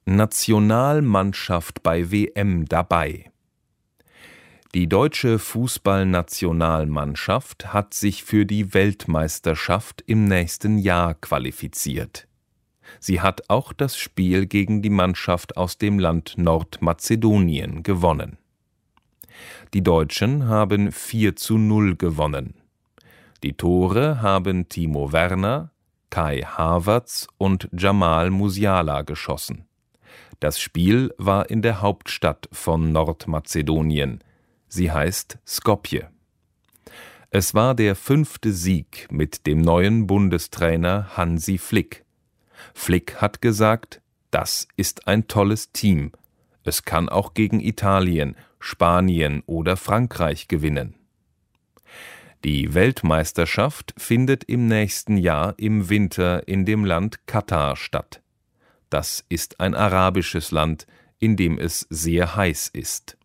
Nationalmannschaft bei WM dabei. Die deutsche Fußballnationalmannschaft hat sich für die Weltmeisterschaft im nächsten Jahr qualifiziert. Sie hat auch das Spiel gegen die Mannschaft aus dem Land Nordmazedonien gewonnen. Die Deutschen haben 4:0 gewonnen. Die Tore haben Timo Werner, Kai Havertz und Jamal Musiala geschossen. Das Spiel war in der Hauptstadt von Nordmazedonien. Sie heißt Skopje. Es war der 5. Sieg mit dem neuen Bundestrainer Hansi Flick. Flick hat gesagt, das ist ein tolles Team. Es kann auch gegen Italien, Spanien oder Frankreich gewinnen. Die Weltmeisterschaft findet im nächsten Jahr im Winter in dem Land Katar statt. Das ist ein arabisches Land, in dem es sehr heiß ist.